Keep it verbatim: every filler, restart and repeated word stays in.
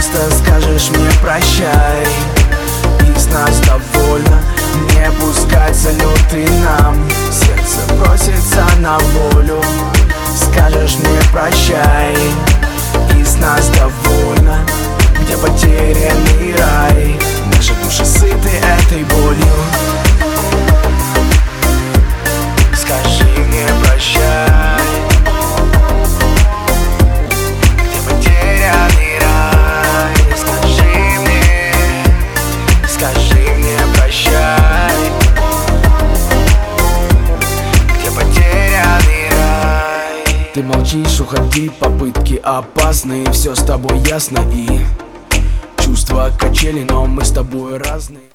просто скажешь мне прощай. Из нас довольно не пускать салюты нам. Сердце просится на волю, скажешь мне прощай. Из нас довольно, где потерянный рай. Наши души сыты этой болью. Скажи мне прощай, где потерянный рай. Скажи мне, скажи мне прощай, где потерянный рай. Ты молчишь, уходи, попытки опасны. Все с тобой ясно и чувства качели, но мы с тобой разные.